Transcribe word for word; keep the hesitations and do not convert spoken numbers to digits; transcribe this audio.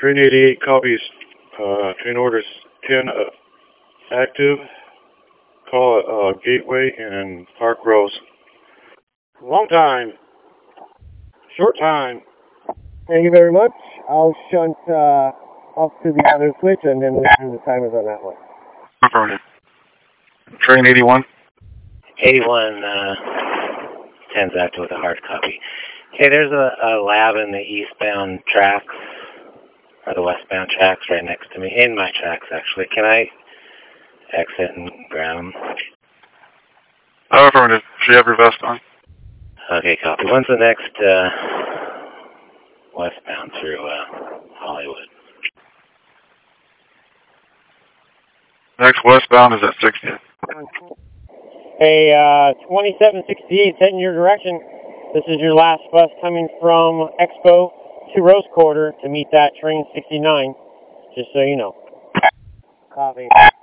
Train eighty-eight copies. Uh, train orders ten uh, active. Call it uh, Gateway and Park Rose. Long time. Short time. Thank you very much. I'll shunt uh, off to the other switch and then listen to the timers on that one. Affirmative. Train eighty-one. eighty-one, uh, ten's active with a hard copy. Hey, there's a, a lab in the eastbound tracks, or the westbound tracks right next to me, in my tracks actually. Can I exit and grab them? Oh, affirmative. Should you have your vest on? Okay, copy. When's the next uh, westbound through uh, Hollywood? Next westbound is at sixty. Hey, uh, twenty-seven sixty-eight, heading your direction. This is your last bus coming from Expo to Rose Quarter to meet that train sixty-nine, just so you know. Copy.